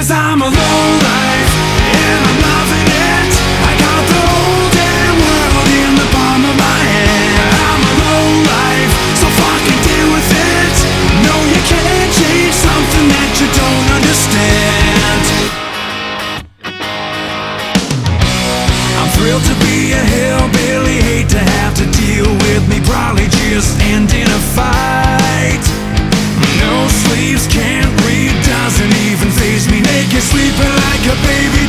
'cause I'm a lowlife and I'm loving it. I got the whole damn world in the palm of my hand. I'm a lowlife, so fucking deal with it. No, you can't change something that you don't understand. I'm thrilled to be a hillbilly, hate to have to deal with me probably just ending a fight. No sleeves, can't read, doesn't even faze me. Naked, sleeping like a baby